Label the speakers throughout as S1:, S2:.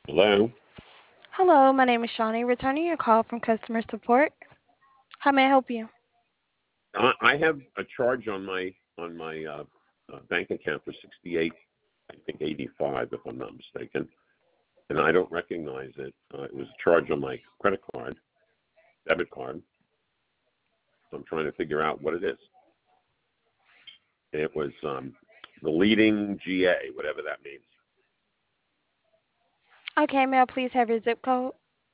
S1: Hello.
S2: Hello, my name is Shawnee, returning your call from customer support. How may I help you?
S1: I have a charge on my bank account for 68, I think 85, if I'm not mistaken, and I don't recognize it. It was a charge on my credit card, debit card. So I'm trying to figure out what it is. It was the leading GA, whatever that means.
S2: Okay, may I please have your zip code?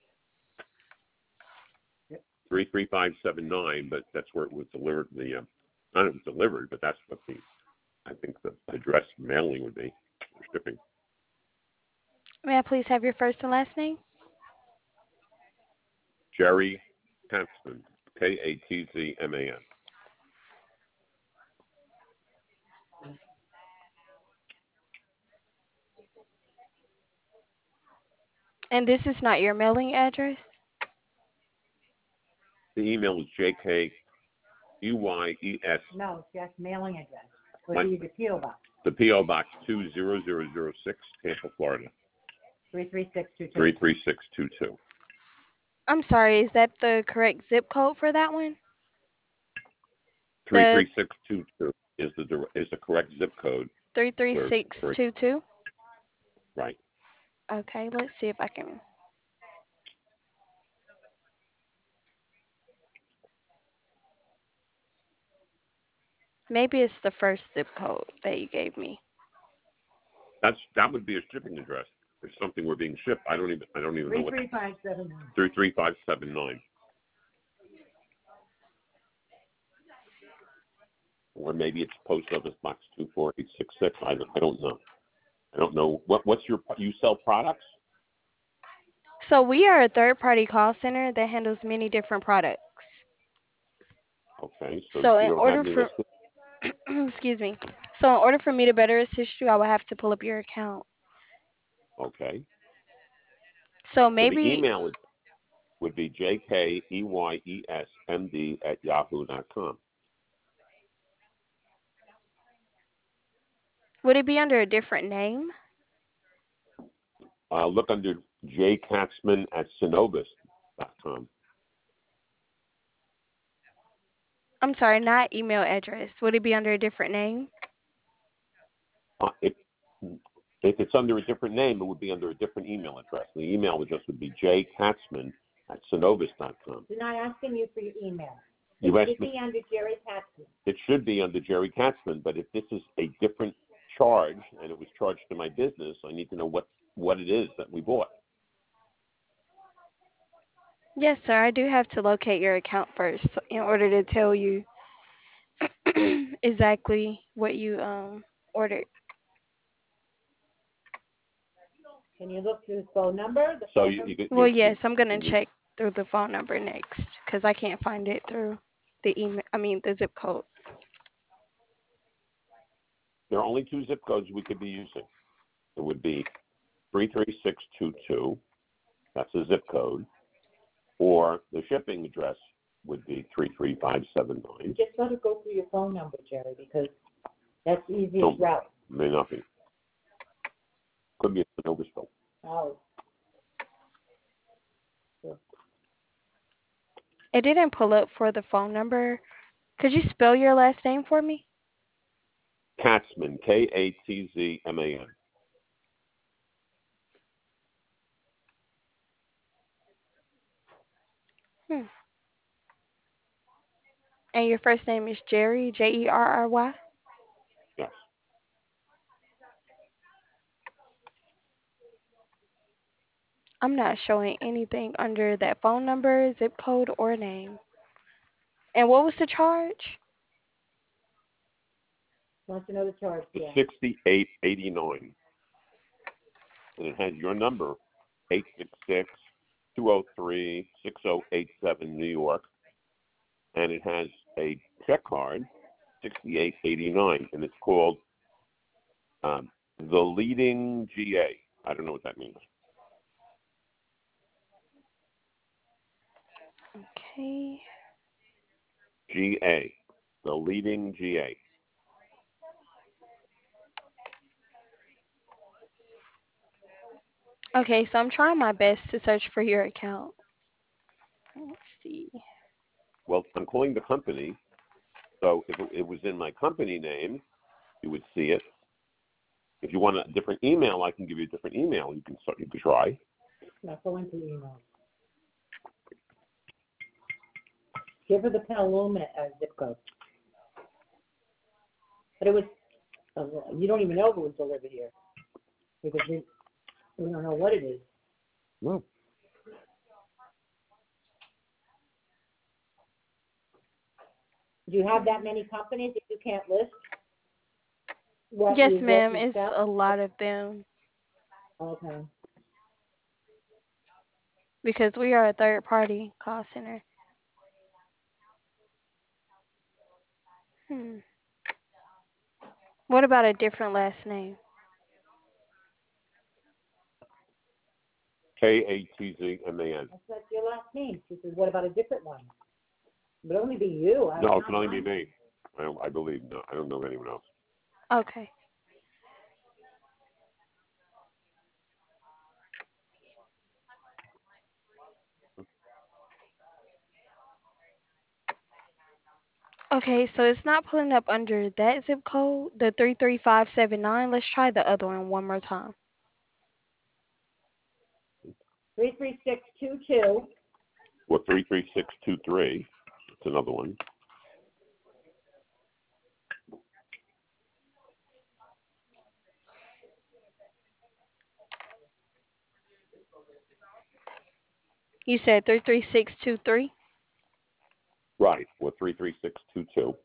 S1: 33579, but that's where it was delivered. Not it was delivered, but that's what I think the address mailing would be for shipping.
S2: May I please have your first and last name?
S1: Jerry Katzman, Katzman.
S2: And this is not your mailing address?
S1: The email is JKEYES.
S3: No, just mailing address.
S1: My-
S3: Would be the PO box,
S1: The P.O. Box 20006, Tampa, Florida,
S3: 33622.
S1: 33622.
S2: I'm sorry, is that the correct zip code for that one? The
S1: 33622 is the correct zip code for
S2: 33622?
S1: right.
S2: Okay, let's see if I can. Maybe it's the first zip code that you gave me.
S1: That would be a shipping address. If something were being shipped, I don't even know what
S3: 33579.
S1: 33579. Or maybe it's Post Office Box 24866. I don't know. I don't know what's you sell products?
S2: So we are a third-party call center that handles many different products.
S1: Okay, so
S2: So
S1: you
S2: in
S1: don't have
S2: order
S1: me
S2: for
S1: listed.
S2: excuse me. So in order for me to better assist you, I will have to pull up your account.
S1: Okay,
S2: So
S1: so the
S2: maybe
S1: email would be jkeyesmd@yahoo.com.
S2: would it be under a different name?
S1: Look under jkatzman@synovus.com.
S2: I'm sorry, not email address. Would it be under a different name?
S1: If it's under a different name, it would be under a different email address. The email address would be jkatzman@synovus.com.
S3: We're not asking you for your email.
S1: You
S3: It
S1: asked
S3: should
S1: me.
S3: be under Jerry Paxton.
S1: It should be under Jerry Katzman, but if this is a different charge and it was charged to my business, I need to know what it is that we bought.
S2: Yes, sir. I do have to locate your account first in order to tell you exactly what you ordered.
S3: Can you look through the phone number? The
S1: So
S3: phone
S1: you
S3: number?
S1: you could
S2: Well,
S1: you
S2: yes, I'm gonna
S1: can you
S2: check through the phone number next because I can't find it through the email. I mean the zip code.
S1: there are only two zip codes we could be using. It would be 33622. That's a zip code, or the shipping address would be 33579.
S3: Just let it go through your phone number, Jerry, because that's the easiest
S1: No,
S3: route.
S1: may not be. Could be a Synovusville.
S3: Oh,
S2: It didn't pull up for the phone number. Could you spell your last name for me?
S1: Katzman, Katzman.
S2: Hmm. And your first name is Jerry, Jerry?
S1: Yes.
S2: I'm not showing anything under that phone number, zip code, or name. And what was the charge?
S3: wants to know the charge,
S1: It's
S3: yeah.
S1: 6889. And it has your number, 866-203-6087, New York. And it has a check card, 6889, and it's called the leading GA. I don't know what that means.
S2: Okay.
S1: GA, the leading GA.
S2: Okay, so I'm trying my best to search for your account. Let's see.
S1: Well, I'm calling the company, so if it was in my company name, you would see it. If you want a different email, I can give you a different email. You can try.
S3: Now go into emails. Give her the Petaluma zip code. But it was, you don't even know if it was delivered here. Because we don't know what it is.
S1: No.
S3: Do you have that many companies that you can't list?
S2: Yes, ma'am. It's a lot of them.
S3: Okay.
S2: Because we are a third-party call center. What about a different last name?
S1: Katzman.
S3: That's your last name. She says, what about a different one? It would only be you.
S1: No, it can only be me. I believe. No, I don't know of anyone else.
S2: Okay. Okay, so it's not pulling up under that zip code, the 33579. Let's try the other one more time.
S3: 33622.
S1: Well, 33623. That's another one.
S2: You said 33623?
S1: Right. Well, 33622.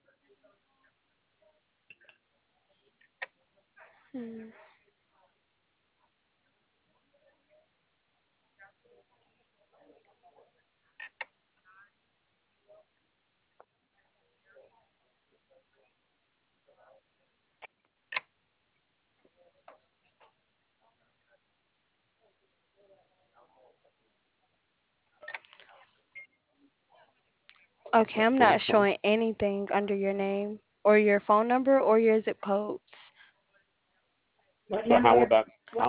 S2: Okay, I'm not showing anything under your name or your phone number or your zip codes.
S3: What
S1: So
S3: number?
S1: how about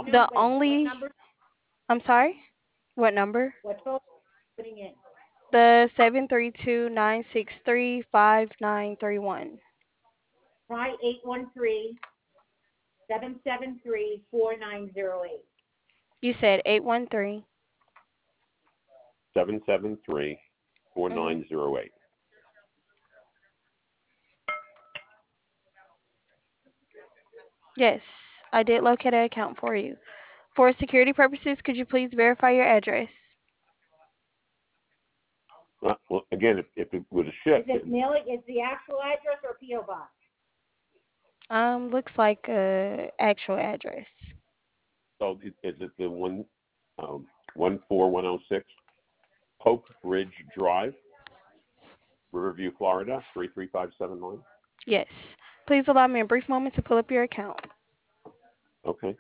S2: I'm sorry? What number?
S3: What phone are you putting in?
S2: The 732-963-5931.
S3: Try 813-773-4908.
S2: You said 813.
S1: 773-4908.
S2: Yes, I did locate an account for you. For security purposes, could you please verify your address?
S1: Well, again, if it was a ship.
S3: Is it mailing? Is the actual address or P.O. Box?
S2: Looks like a actual address.
S1: So is it the 14106 Hope Ridge Drive, Riverview, Florida, 33579?
S2: Yes. Please allow me a brief moment to pull up your account.
S1: Okay.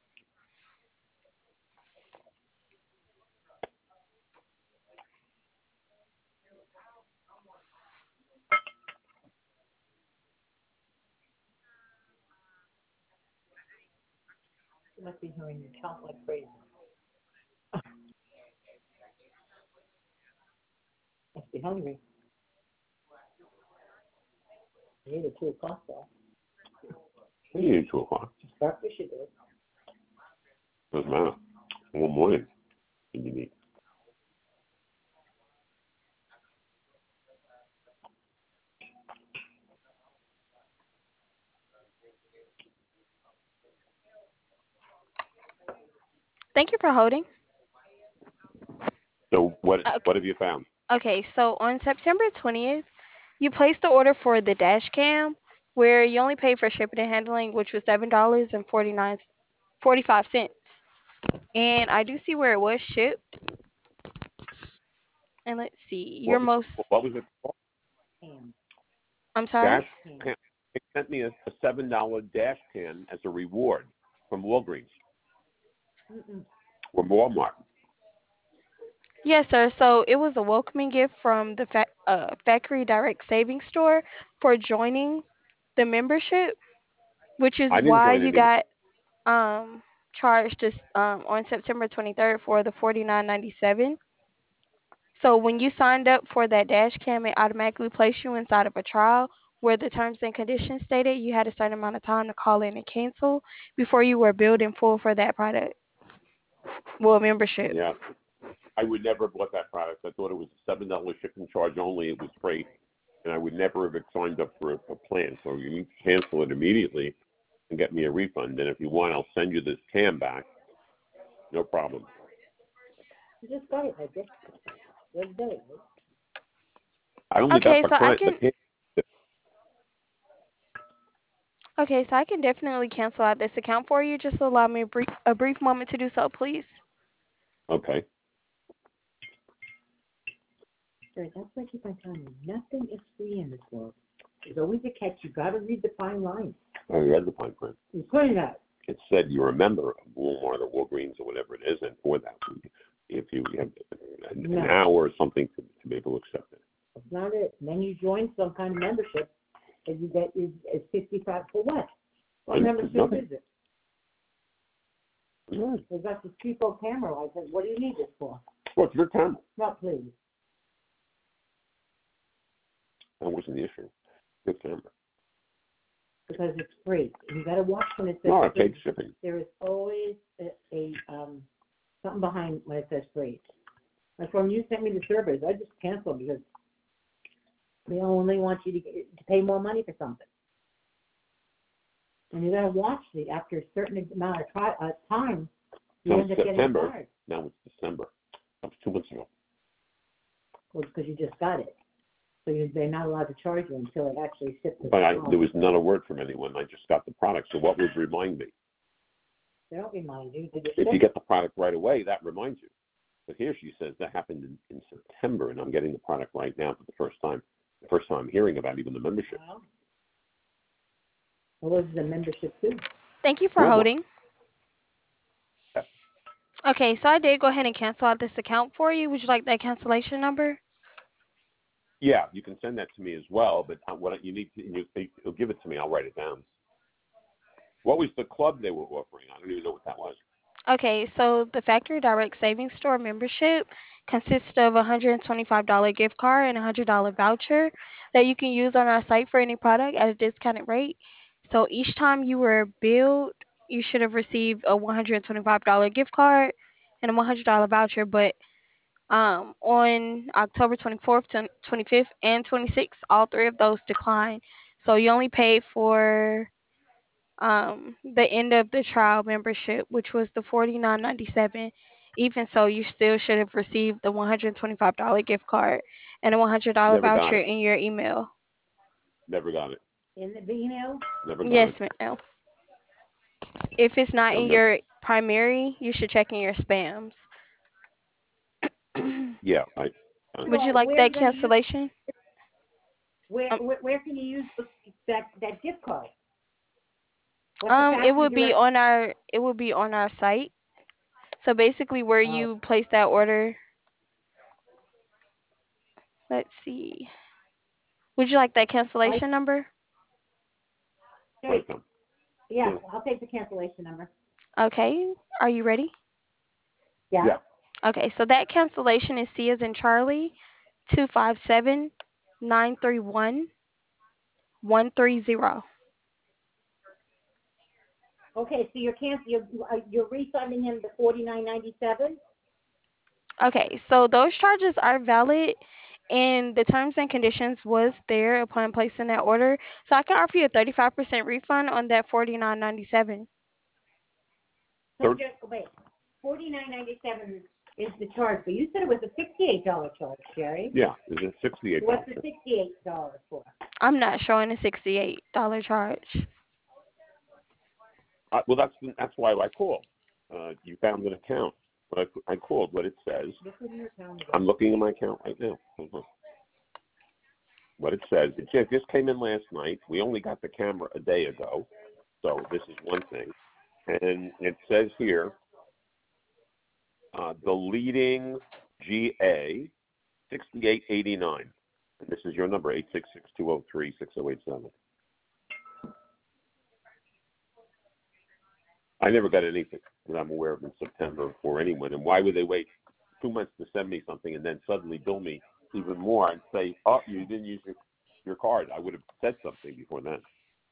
S3: You must be hearing your count like crazy. Must be hungry. You ate at 2 o'clock though.
S1: What do you need 2 o'clock?
S3: Breakfast you did.
S1: Doesn't matter. One morning you need.
S2: Thank you for holding.
S1: So what have you found?
S2: Okay, so on September 20th, you placed the order for the dash cam where you only paid for shipping and handling, which was $7.45. And I do see where it was shipped. And let's see.
S1: What was it called?
S2: I'm sorry?
S1: Dash can. They sent me a $7 dash can as a reward from Walgreens or Walmart.
S2: Yes, sir. So it was a welcoming gift from the Factory Direct Savings Store for joining the membership, which is
S1: I didn't
S2: why
S1: join
S2: you
S1: any.
S2: got charged this on September 23rd for the $49.97. So when you signed up for that dash cam, it automatically placed you inside of a trial where the terms and conditions stated you had a certain amount of time to call in and cancel before you were billed in full for that product. Well, membership.
S1: Yeah. I would never have bought that product. I thought it was a $7 shipping charge only. It was free. And I would never have signed up for a plan. So you need to cancel it immediately and get me a refund. And if you want, I'll send you this cam back. No problem.
S3: You just got it, I guess. The other day, right?
S1: I only
S2: Okay,
S1: got
S2: so I
S1: the
S2: can
S1: cam.
S2: okay, so I can definitely cancel out this account for you. Just allow me a brief moment to do so, please.
S1: Okay.
S3: Sure, that's what I keep on telling you. Nothing is free in this world. There's always a catch. You got to read the fine line.
S1: I read the fine print.
S3: You put that.
S1: It said you're a member of Walmart or Walgreens or whatever it is, and for that, if you have an hour or something to be able to accept it.
S3: That's not it. And then you join some kind of membership, and you get is $55 for what? What membership
S1: nothing.
S3: is it?
S1: Yeah.
S3: They've got this cheapo camera. I said, what do you need this for?
S1: Well, it's your camera.
S3: No, please.
S1: That wasn't the issue. Your camera.
S3: Because it's free. You got to watch when it says
S1: No, I
S3: free.
S1: paid shipping.
S3: There is always a something behind when it says free. Like when you sent me the servers, I just canceled because they only want you to pay more money for something. And you got to watch after a certain amount of time, you
S1: No,
S3: end up
S1: September.
S3: getting charged.
S1: Now it's December. That was 2 months ago.
S3: Well, it's because you just got it. So they're not allowed to charge you until it actually ships.
S1: But there was not a word from anyone. I just got the product. So what would remind me?
S3: They don't remind you.
S1: If you get the product right away, that reminds you. But here she says that happened in September, and I'm getting the product right now for the first time. The first time I'm hearing about even the membership.
S3: Well, this is a membership too.
S2: Thank you for holding.
S1: Yeah.
S2: Okay, so I did go ahead and cancel out this account for you. Would you like that cancellation number?
S1: Yeah, you can send that to me as well, but what you need to, you'll give it to me. I'll write it down. What was the club they were offering? I don't even know what that was.
S2: Okay, so the Factory Direct Savings Store membership consists of a $125 gift card and a $100 voucher that you can use on our site for any product at a discounted rate. So each time you were billed, you should have received a $125 gift card and a $100 voucher, but on October 24th, 25th, and 26th, all three of those declined. So you only paid for the end of the trial membership, which was the $49.97. Even so, you still should have received the $125 gift card and a $100
S1: Never got
S2: voucher
S1: it.
S2: in your email.
S1: Never got it.
S3: In the email?
S1: Never got
S2: Yes,
S1: it.
S2: ma'am. If it's not in
S1: Never.
S2: your primary, you should check in your spams.
S1: Yeah,
S2: Would you
S3: So
S2: like
S3: where are
S2: that
S3: you going to use?
S2: cancellation?
S3: Where can you use that gift card? What's the
S2: It
S3: factory
S2: would be
S3: direct?
S2: on our site. So basically, where you place that order. Let's see. Would you like that cancellation number?
S3: Hey,
S1: welcome.
S3: yeah, I'll take the cancellation number.
S2: Okay. Are you ready?
S3: Yeah.
S1: Yeah.
S2: Okay. So that cancellation is C as in Charlie, 257-931-130.
S3: Okay, so you're refunding him the $49.97.
S2: Okay. So those charges are valid, and the terms and conditions was there upon placing that order. So I can offer you a 35% refund on that $49.97.
S3: So just wait, $49.97 is the charge, but you said it was a $68 charge, Sherry.
S1: Yeah, is it $68?
S3: What's the $68 for?
S2: I'm not showing a $68 charge.
S1: Well, that's why I called. You found an account. But I called. What it says. I'm looking at my account right now. What it says. It just came in last night. We only got the camera a day ago, so this is one thing. And it says here, the leading GA 6889. And this is your number, 866-203-6087. I never got anything that I'm aware of in September for anyone. And why would they wait 2 months to send me something and then suddenly bill me even more and say, oh, you didn't use your card? I would have said something before that.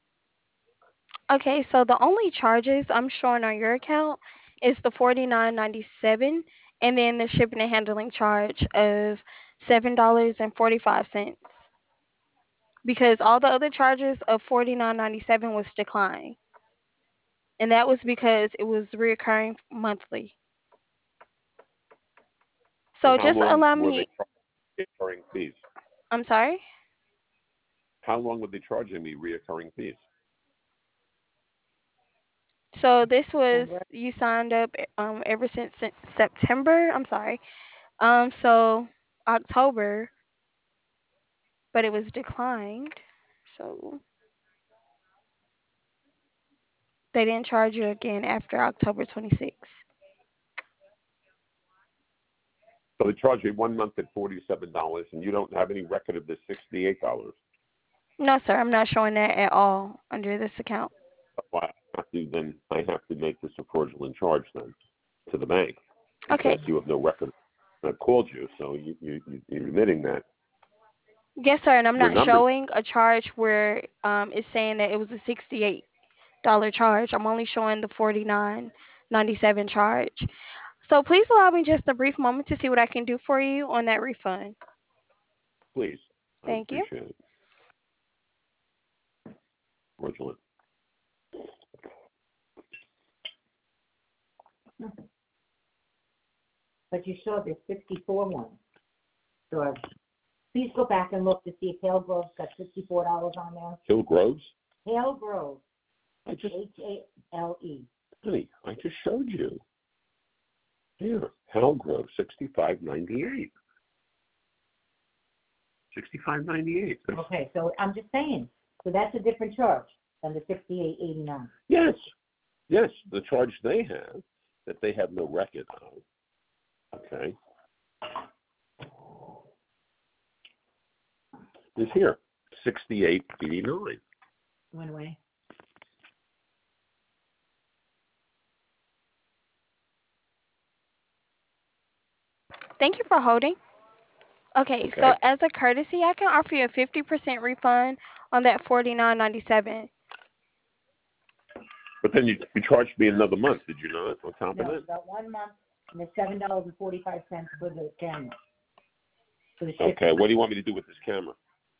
S2: Okay, so the only charges I'm showing on your account is the $49.97, and then the shipping and handling charge of $7.45. Because all the other charges of $49.97 was declined, and that was because it was reoccurring monthly. So
S1: And how
S2: just
S1: long
S2: allow
S1: were they
S2: me.
S1: charging reoccurring fees?
S2: I'm sorry.
S1: How long were they charging me reoccurring fees?
S2: So this was you signed up ever since September. I'm sorry. So October, but it was declined. So they didn't charge you again after October 26th.
S1: So they charge me 1 month at $47, and you don't have any record of this $68.
S2: No, sir, I'm not showing that at all under this account.
S1: Well, I have to make this a fraudulent charge then to the bank because
S2: Okay.
S1: you have no record. I called you, so you're admitting that.
S2: Yes, sir, and I'm
S1: Your
S2: not
S1: numbers.
S2: showing a charge where it's saying that it was a $68 charge. I'm only showing the $49.97 charge. So please allow me just a brief moment to see what I can do for you on that refund.
S1: Please, I
S2: Thank you.
S1: appreciate it. Fraudulent.
S3: But you saw this 54 one, George. Please go back and look to see if Hale Grove's got $54 on there.
S1: Hill Groves?
S3: Hale Grove,
S1: I just,
S3: Hale.
S1: honey, I just showed you. Here, Hale Grove, $65.98. $65.98.
S3: Okay, so I'm just saying. So that's a different charge than the $68.89.
S1: Yes, the charge they have that they have no record of. Okay. Is here, $68.89.
S3: Went away.
S2: Thank you for holding. Okay, so as a courtesy, I can offer you a 50% refund on that $49.97.
S1: But then you charged me another month, did you not, on top of
S3: No,
S1: that?
S3: about 1 month and the $7.45 for the camera. For the
S1: Okay,
S3: shipping.
S1: what do you want me to do with this camera?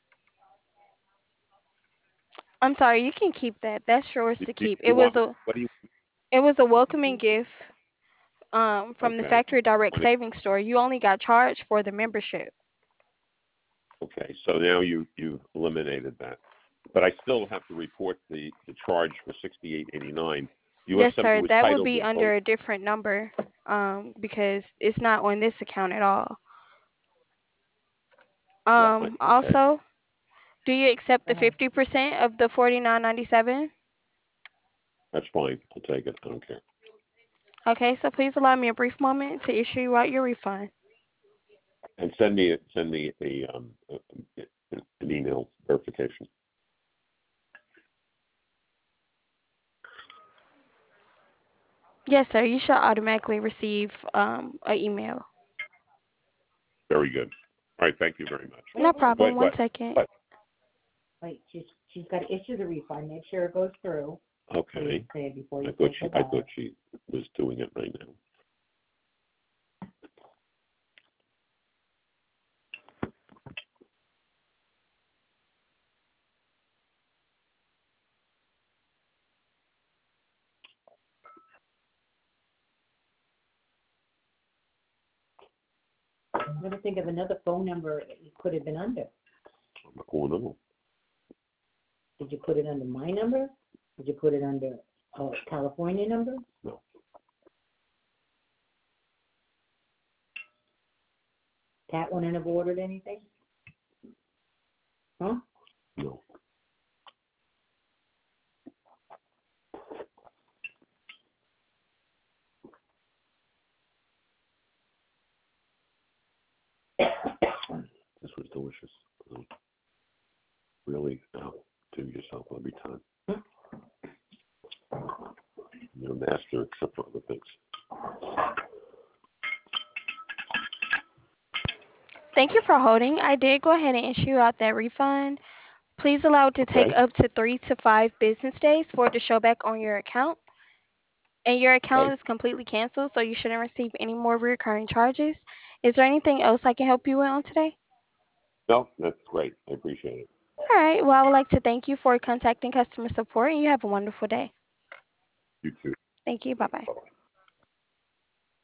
S2: I'm sorry, you can keep that. That's yours to keep. It was
S1: What do you?
S2: a welcoming gift from the
S1: Okay.
S2: Factory Direct Savings Store. You only got charged for the membership.
S1: Okay, so now you've eliminated that, but I still have to report the charge for $68.89.
S2: Yes, sir. That would be under a different number because it's not on this account at all.
S1: Okay.
S2: Also, do you accept the 50% of the $49.97?
S1: That's fine. I'll take it. I don't care.
S2: Okay, so please allow me a brief moment to issue you out your refund.
S1: And send me an email verification.
S2: Yes, sir. You should automatically receive an email.
S1: Very good. All right. Thank you very much.
S2: No problem.
S1: One
S2: second.
S3: Wait, she's got to issue the refund. Make sure it goes through.
S1: Okay.
S3: Before you
S1: I thought she was doing it right now.
S3: Never think of another phone number it could have been under.
S1: I'm not going on.
S3: Did you put it under my number? Did you put it under a California number?
S1: No.
S3: Pat wouldn't have ordered anything? Huh?
S1: No. This was delicious. Really outdo yourself every time. You're a master except for other things.
S2: Thank you for holding. I did go ahead and issue out that refund. Please allow it to take
S1: Okay.
S2: up to 3 to 5 business days for it to show back on your account. And your account
S1: Okay.
S2: is completely canceled, so you shouldn't receive any more recurring charges. Is there anything else I can help you with on today?
S1: No, that's great. I appreciate it.
S2: All right. Well, I would like to thank you for contacting customer support, and you have a wonderful day.
S1: You too.
S2: Thank you. Bye-bye.
S1: Bye-bye.